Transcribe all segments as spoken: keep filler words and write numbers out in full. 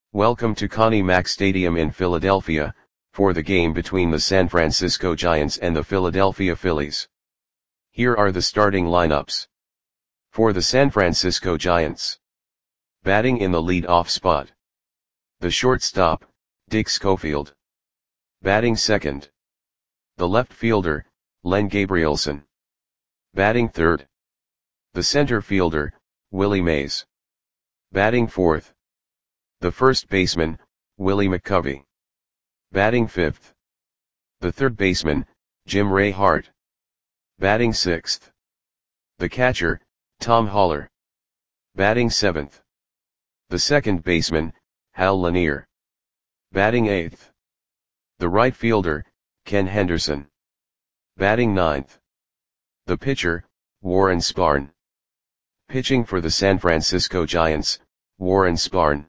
Welcome to Connie Mack Stadium in Philadelphia, for the game between the San Francisco Giants and the Philadelphia Phillies. Here are the starting lineups. For the San Francisco Giants. Batting in the lead-off spot. The shortstop, Dick Schofield. Batting second. The left fielder, Len Gabrielson. Batting third. The center fielder, Willie Mays. Batting fourth. The first baseman, Willie McCovey. Batting fifth. The third baseman, Jim Ray Hart. Batting sixth. The catcher, Tom Haller. Batting seventh. The second baseman, Hal Lanier. Batting eighth. The right fielder, Ken Henderson. Batting ninth. The pitcher, Warren Spahn. Pitching for the San Francisco Giants, Warren Spahn.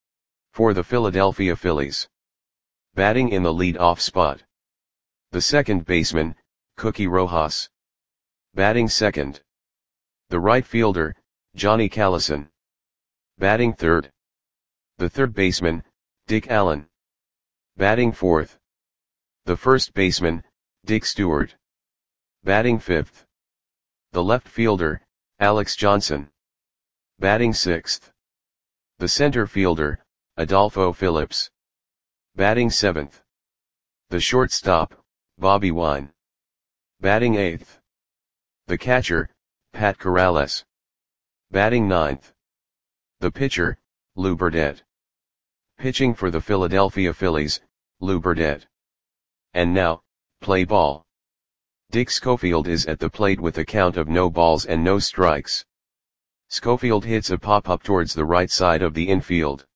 For the Philadelphia Phillies. Batting in the lead-off spot. The second baseman, Cookie Rojas. Batting second. The right fielder, Johnny Callison. Batting third. The third baseman, Dick Allen. Batting fourth. The first baseman, Dick Stewart. Batting fifth. The left fielder, Alex Johnson. Batting sixth. The center fielder, Adolfo Phillips. Batting seventh. The shortstop, Bobby Wine. Batting eighth. The catcher, Pat Corrales. Batting ninth. The pitcher, Lou Burdett. Pitching for the Philadelphia Phillies, Lou Burdett. And now, play ball. Dick Schofield is at the plate with a count of no balls and no strikes. Schofield hits a pop-up towards the right side of the infield.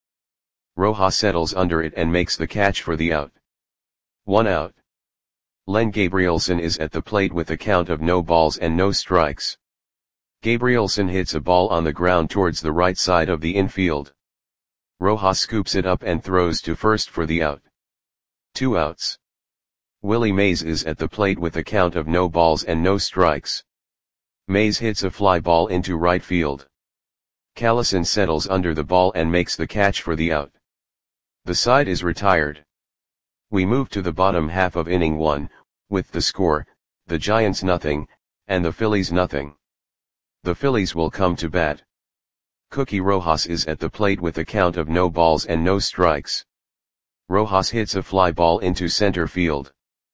Rojas settles under it and makes the catch for the out. One out. Len Gabrielson is at the plate with a count of no balls and no strikes. Gabrielson hits a ball on the ground towards the right side of the infield. Rojas scoops it up and throws to first for the out. Two outs. Willie Mays is at the plate with a count of no balls and no strikes. Mays hits a fly ball into right field. Callison settles under the ball and makes the catch for the out. The side is retired. We move to the bottom half of inning one, with the score, the Giants nothing, and the Phillies nothing. The Phillies will come to bat. Cookie Rojas is at the plate with a count of no balls and no strikes. Rojas hits a fly ball into center field.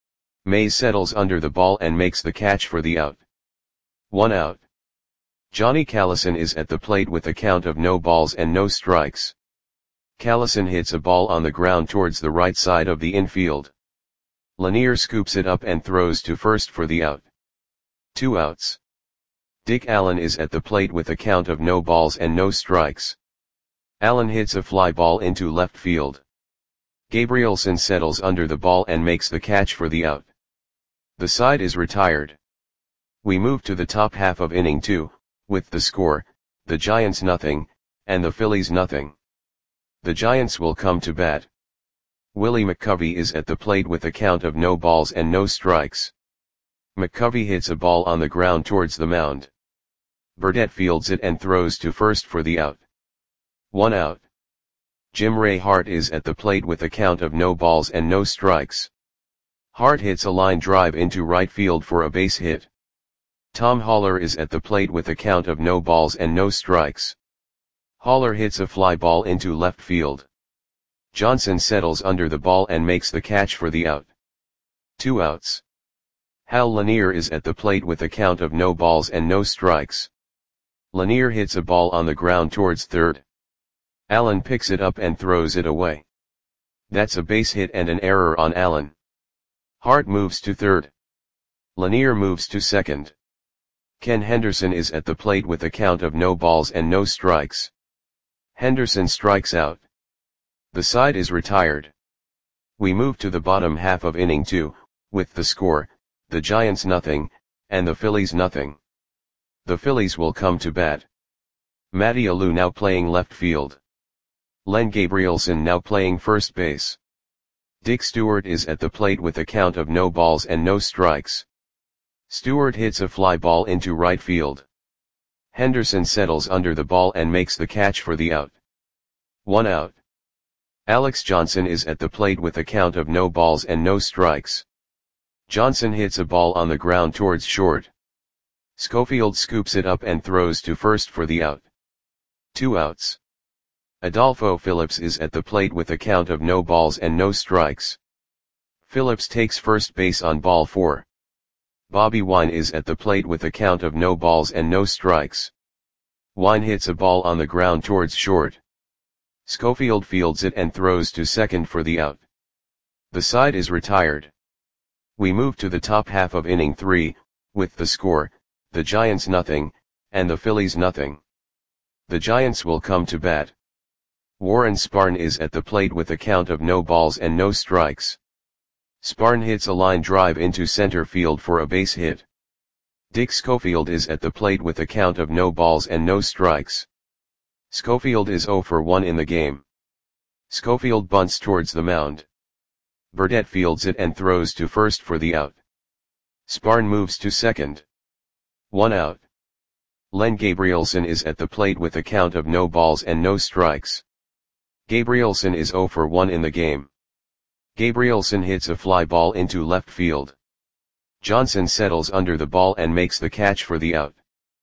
Mays settles under the ball and makes the catch for the out. One out. Johnny Callison is at the plate with a count of no balls and no strikes. Callison hits a ball on the ground towards the right side of the infield. Lanier scoops it up and throws to first for the out. Two outs. Dick Allen is at the plate with a count of no balls and no strikes. Allen hits a fly ball into left field. Gabrielson settles under the ball and makes the catch for the out. The side is retired. We move to the top half of inning two, with the score, the Giants nothing, and the Phillies nothing. The Giants will come to bat. Willie McCovey is at the plate with a count of no balls and no strikes. McCovey hits a ball on the ground towards the mound. Burdett fields it and throws to first for the out. One out. Jim Ray Hart is at the plate with a count of no balls and no strikes. Hart hits a line drive into right field for a base hit. Tom Haller is at the plate with a count of no balls and no strikes. Haller hits a fly ball into left field. Johnson settles under the ball and makes the catch for the out. Two outs. Hal Lanier is at the plate with a count of no balls and no strikes. Lanier hits a ball on the ground towards third. Allen picks it up and throws it away. That's a base hit and an error on Allen. Hart moves to third. Lanier moves to second. Ken Henderson is at the plate with a count of no balls and no strikes. Henderson strikes out. The side is retired. We move to the bottom half of inning two, with the score, the Giants nothing, and the Phillies nothing. The Phillies will come to bat. Matty Alou now playing left field. Len Gabrielson now playing first base. Dick Stewart is at the plate with a count of no balls and no strikes. Stewart hits a fly ball into right field. Henderson settles under the ball and makes the catch for the out. One out. Alex Johnson is at the plate with a count of no balls and no strikes. Johnson hits a ball on the ground towards short. Schofield scoops it up and throws to first for the out. Two outs. Adolfo Phillips is at the plate with a count of no balls and no strikes. Phillips takes first base on ball four. Bobby Wine is at the plate with a count of no balls and no strikes. Wine hits a ball on the ground towards short. Schofield fields it and throws to second for the out. The side is retired. We move to the top half of inning three, with the score, the Giants nothing, and the Phillies nothing. The Giants will come to bat. Warren Spahn is at the plate with a count of no balls and no strikes. Spahn hits a line drive into center field for a base hit. Dick Schofield is at the plate with a count of no balls and no strikes. Schofield is oh for one in the game. Schofield bunts towards the mound. Burdette fields it and throws to first for the out. Spahn moves to second. One out. Len Gabrielson is at the plate with a count of no balls and no strikes. Gabrielson is oh for one in the game. Gabrielson hits a fly ball into left field. Johnson settles under the ball and makes the catch for the out.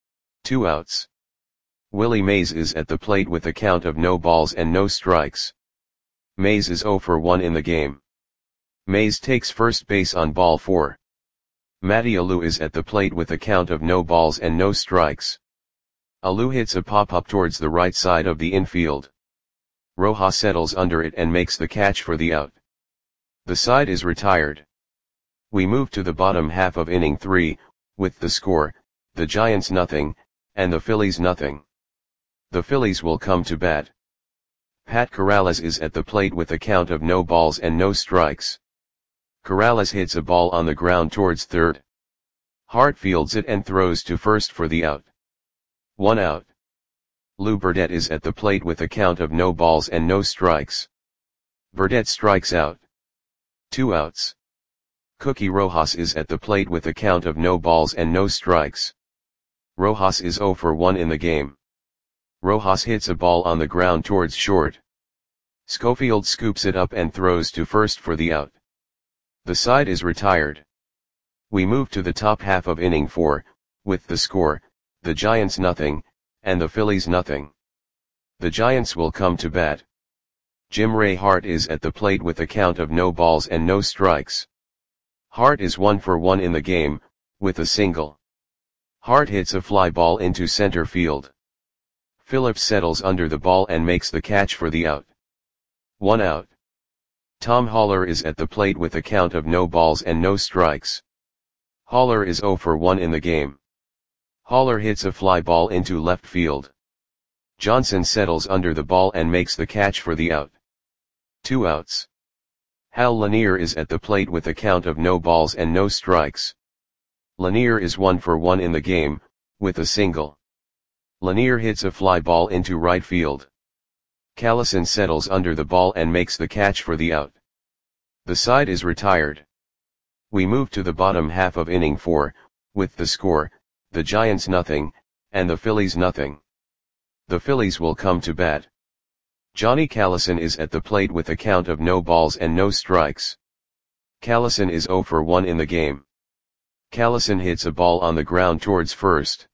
Two outs. Willie Mays is at the plate with a count of no balls and no strikes. Mays is oh for one in the game. Mays takes first base on ball four. Matty Alou is at the plate with a count of no balls and no strikes. Alou hits a pop-up towards the right side of the infield. Rojas settles under it and makes the catch for the out. The side is retired. We move to the bottom half of inning three, with the score, the Giants nothing, and the Phillies nothing. The Phillies will come to bat. Pat Corrales is at the plate with a count of no balls and no strikes. Corrales hits a ball on the ground towards third. Hart fields it and throws to first for the out. One out. Lou Burdette is at the plate with a count of no balls and no strikes. Burdette strikes out. Two outs. Cookie Rojas is at the plate with a count of no balls and no strikes. Rojas is oh for one in the game. Rojas hits a ball on the ground towards short. Schofield scoops it up and throws to first for the out. The side is retired. We move to the top half of inning four, with the score, the Giants nothing, and the Phillies nothing. The Giants will come to bat. Jim Ray Hart is at the plate with a count of no balls and no strikes. Hart is one for one in the game, with a single. Hart hits a fly ball into center field. Phillips settles under the ball and makes the catch for the out. One out. Tom Haller is at the plate with a count of no balls and no strikes. Haller is oh for one in the game. Haller hits a fly ball into left field. Johnson settles under the ball and makes the catch for the out. Two outs. Hal Lanier is at the plate with a count of no balls and no strikes. Lanier is one for one in the game, with a single. Lanier hits a fly ball into right field. Callison settles under the ball and makes the catch for the out. The side is retired. We move to the bottom half of inning four, with the score, the Giants nothing, and the Phillies nothing. The Phillies will come to bat. Johnny Callison is at the plate with a count of no balls and no strikes. Callison is oh for one in the game. Callison hits a ball on the ground towards first.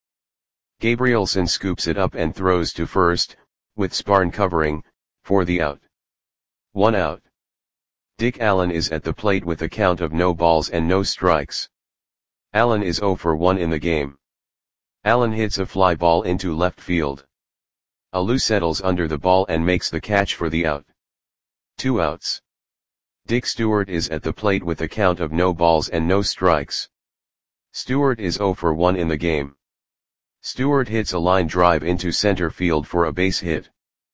Gabrielson scoops it up and throws to first, with Spahn covering, for the out. One out. Dick Allen is at the plate with a count of no balls and no strikes. Allen is oh for one in the game. Allen hits a fly ball into left field. Alou settles under the ball and makes the catch for the out. Two outs. Dick Stewart is at the plate with a count of no balls and no strikes. Stewart is oh for one in the game. Stewart hits a line drive into center field for a base hit.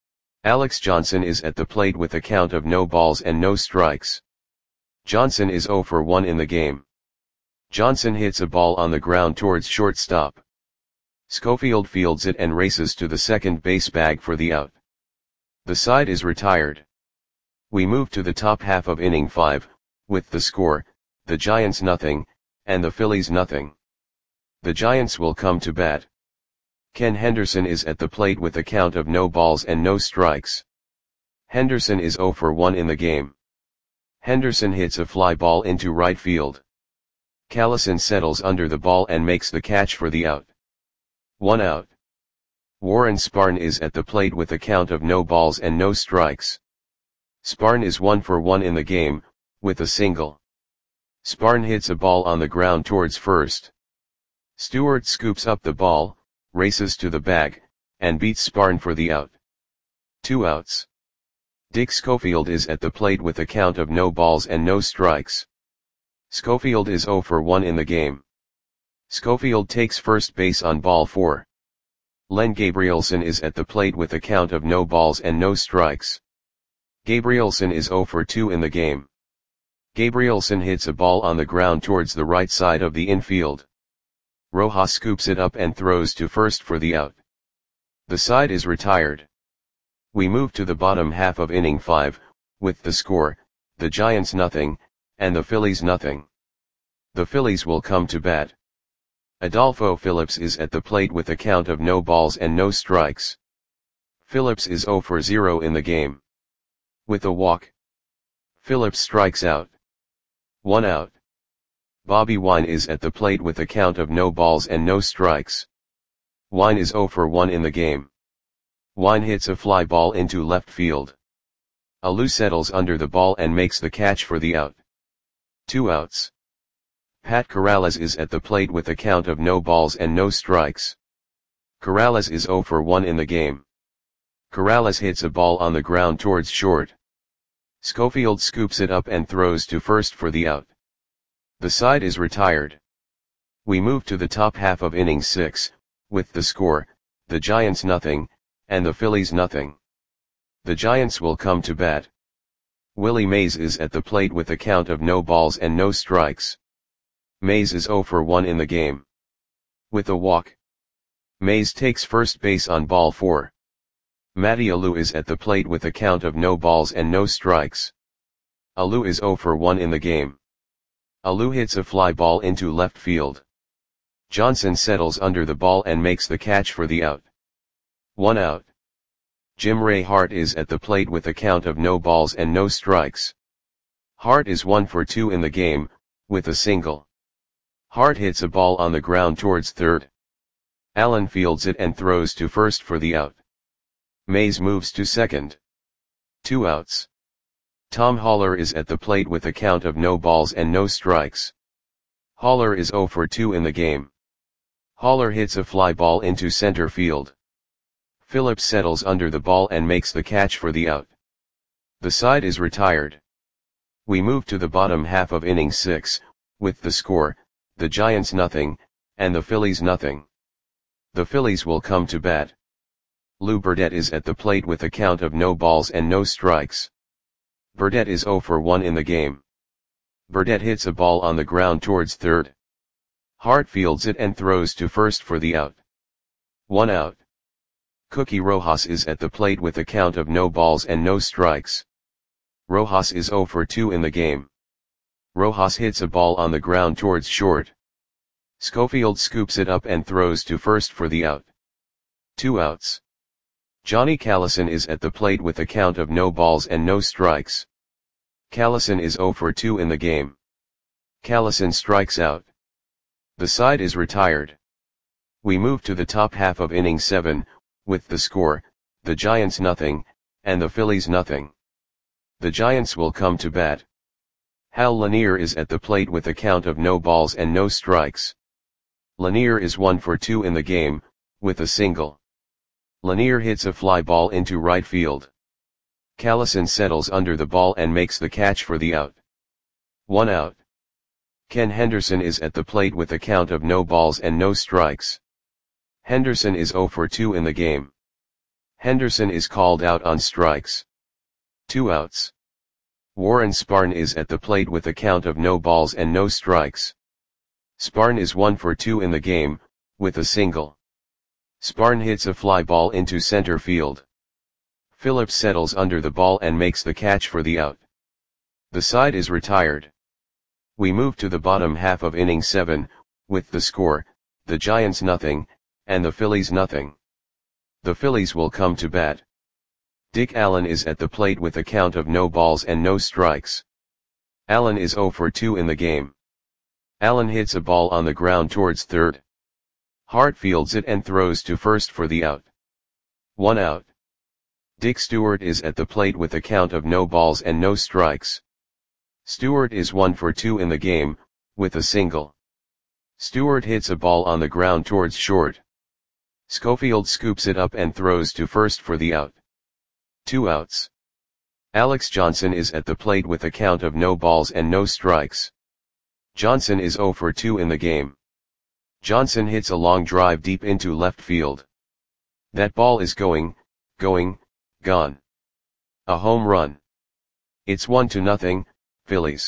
Alex Johnson is at the plate with a count of no balls and no strikes. Johnson is oh for one in the game. Johnson hits a ball on the ground towards shortstop. Schofield fields it and races to the second base bag for the out. The side is retired. We move to the top half of inning five, with the score, the Giants nothing, and the Phillies nothing. The Giants will come to bat. Ken Henderson is at the plate with a count of no balls and no strikes. Henderson is zero for one in the game. Henderson hits a fly ball into right field. Callison settles under the ball and makes the catch for the out. One out. Warren Sparn is at the plate with a count of no balls and no strikes. Sparn is one for one in the game, with a single. Sparn hits a ball on the ground towards first. Stewart scoops up the ball, races to the bag, and beats Sparn for the out. Two outs. Dick Schofield is at the plate with a count of no balls and no strikes. Schofield is zero for one in the game. Schofield takes first base on ball four. Len Gabrielson is at the plate with a count of no balls and no strikes. Gabrielson is zero for two in the game. Gabrielson hits a ball on the ground towards the right side of the infield. Rojas scoops it up and throws to first for the out. The side is retired. We move to the bottom half of inning five, with the score, the Giants nothing, and the Phillies nothing. The Phillies will come to bat. Adolfo Phillips is at the plate with a count of no balls and no strikes. Phillips is zero for zero in the game. With a walk, Phillips strikes out. One out. Bobby Wine is at the plate with a count of no balls and no strikes. Wine is zero for one in the game. Wine hits a fly ball into left field. Alou settles under the ball and makes the catch for the out. Two outs. Pat Corrales is at the plate with a count of no balls and no strikes. Corrales is zero for one in the game. Corrales hits a ball on the ground towards short. Schofield scoops it up and throws to first for the out. The side is retired. We move to the top half of inning six, with the score, the Giants nothing, and the Phillies nothing. The Giants will come to bat. Willie Mays is at the plate with a count of no balls and no strikes. Mays is zero for one in the game. With a walk, Mays takes first base on ball four. Matty Alou is at the plate with a count of no balls and no strikes. Alou is zero for one in the game. Alou hits a fly ball into left field. Johnson settles under the ball and makes the catch for the out. One out. Jim Ray Hart is at the plate with a count of no balls and no strikes. Hart is one for two in the game, with a single. Hart hits a ball on the ground towards third. Allen fields it and throws to first for the out. Mays moves to second. Two outs. Tom Haller is at the plate with a count of no balls and no strikes. Haller is zero for two in the game. Haller hits a fly ball into center field. Phillips settles under the ball and makes the catch for the out. The side is retired. We move to the bottom half of inning six, with the score, the Giants nothing, and the Phillies nothing. The Phillies will come to bat. Lou Burdette is at the plate with a count of no balls and no strikes. Burdette is zero for one in the game. Burdette hits a ball on the ground towards third. Hart fields it and throws to first for the out. One out. Cookie Rojas is at the plate with a count of no balls and no strikes. Rojas is zero for two in the game. Rojas hits a ball on the ground towards short. Schofield scoops it up and throws to first for the out. Two outs. Johnny Callison is at the plate with a count of no balls and no strikes. Callison is zero for two in the game. Callison strikes out. The side is retired. We move to the top half of inning seven, with the score, the Giants nothing, and the Phillies nothing. The Giants will come to bat. Hal Lanier is at the plate with a count of no balls and no strikes. Lanier is one for two in the game, with a single. Lanier hits a fly ball into right field. Callison settles under the ball and makes the catch for the out. One out. Ken Henderson is at the plate with a count of no balls and no strikes. Henderson is zero for two in the game. Henderson is called out on strikes. Two outs. Warren Sparn is at the plate with a count of no balls and no strikes. Sparn is one for two in the game, with a single. Sparn hits a fly ball into center field. Phillips settles under the ball and makes the catch for the out. The side is retired. We move to the bottom half of inning seven, with the score, the Giants nothing, and the Phillies nothing. The Phillies will come to bat. Dick Allen is at the plate with a count of no balls and no strikes. Allen is zero for two in the game. Allen hits a ball on the ground towards third. Hart fields it and throws to first for the out. One out. Dick Stewart is at the plate with a count of no balls and no strikes. Stewart is one for two in the game, with a single. Stewart hits a ball on the ground towards short. Schofield scoops it up and throws to first for the out. Two outs. Alex Johnson is at the plate with a count of no balls and no strikes. Johnson is zero for two in the game. Johnson hits a long drive deep into left field. That ball is going, going, gone. A home run. It's one to nothing, Phillies.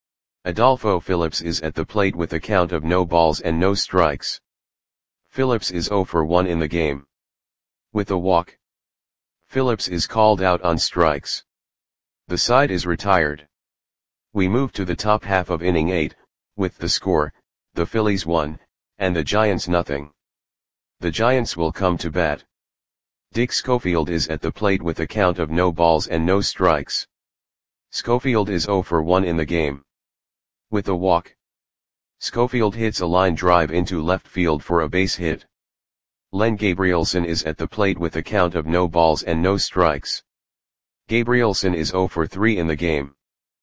Adolfo Phillips is at the plate with a count of no balls and no strikes. Phillips is zero for one in the game. With a walk. Phillips is called out on strikes. The side is retired. We move to the top half of inning eight, with the score, the Phillies one, and the Giants nothing. The Giants will come to bat. Dick Schofield is at the plate with a count of no balls and no strikes. Schofield is zero for one in the game. With a walk. Schofield hits a line drive into left field for a base hit. Len Gabrielson is at the plate with a count of no balls and no strikes. Gabrielson is zero for three in the game.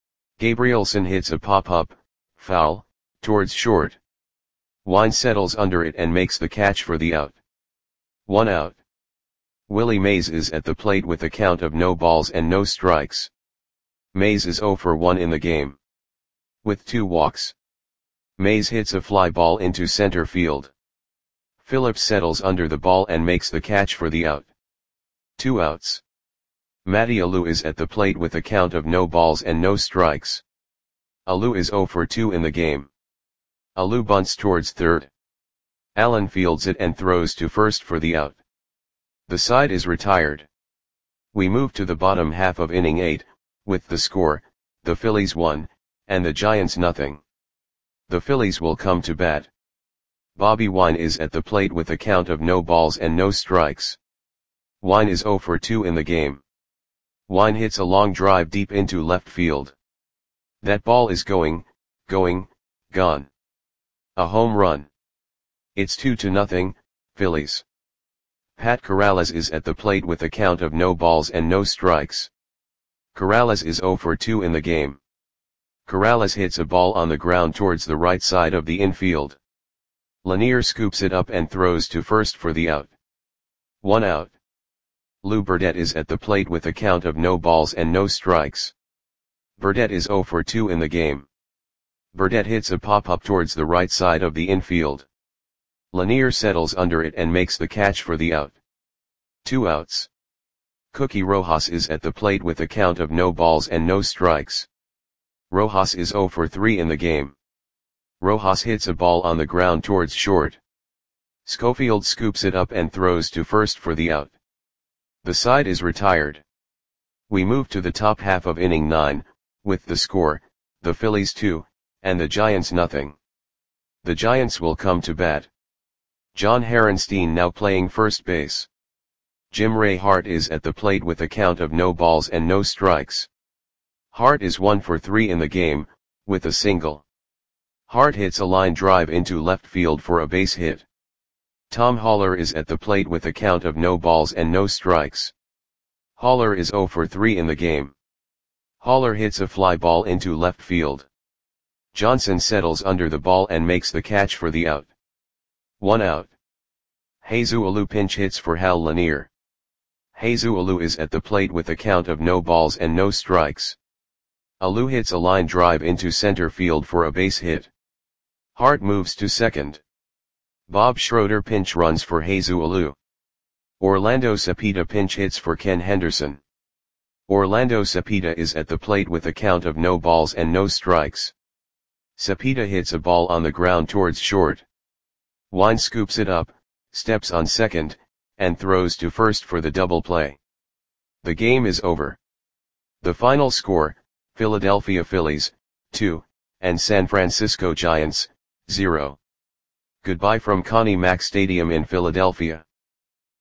Gabrielson hits a pop-up, foul, towards short. Wine settles under it and makes the catch for the out. One out. Willie Mays is at the plate with a count of no balls and no strikes. Mays is zero for one in the game. With two walks. Mays hits a fly ball into center field. Phillips settles under the ball and makes the catch for the out. Two outs. Matty Alou is at the plate with a count of no balls and no strikes. Alou is zero for two in the game. Alou bunts towards third. Allen fields it and throws to first for the out. The side is retired. We move to the bottom half of inning eight, with the score, the Phillies one, and the Giants nothing. The Phillies will come to bat. Bobby Wine is at the plate with a count of no balls and no strikes. Wine is zero for two in the game. Wine hits a long drive deep into left field. That ball is going, going, gone. A home run. It's two to nothing, Phillies. Pat Corrales is at the plate with a count of no balls and no strikes. Corrales is zero for two in the game. Corrales hits a ball on the ground towards the right side of the infield. Lanier scoops it up and throws to first for the out. One out. Lou Burdette is at the plate with a count of no balls and no strikes. Burdette is zero for two in the game. Burdette hits a pop-up towards the right side of the infield. Lanier settles under it and makes the catch for the out. Two outs. Cookie Rojas is at the plate with a count of no balls and no strikes. Rojas is zero for three in the game. Rojas hits a ball on the ground towards short. Schofield scoops it up and throws to first for the out. The side is retired. We move to the top half of inning nine, with the score, the Phillies two, and the Giants nothing. The Giants will come to bat. John Harenstein now playing first base. Jim Ray Hart is at the plate with a count of no balls and no strikes. Hart is one for three in the game, with a single. Hart hits a line drive into left field for a base hit. Tom Haller is at the plate with a count of no balls and no strikes. Haller is zero for three in the game. Haller hits a fly ball into left field. Johnson settles under the ball and makes the catch for the out. One out. Jesus Alou pinch hits for Hal Lanier. Jesus Alou is at the plate with a count of no balls and no strikes. Alou hits a line drive into center field for a base hit. Hart moves to second. Bob Schroeder pinch runs for Jesus Alou. Orlando Cepeda pinch hits for Ken Henderson. Orlando Cepeda is at the plate with a count of no balls and no strikes. Cepeda hits a ball on the ground towards short. Wine scoops it up, steps on second, and throws to first for the double play. The game is over. The final score, Philadelphia Phillies, two, and San Francisco Giants, zero. Goodbye from Connie Mack Stadium in Philadelphia.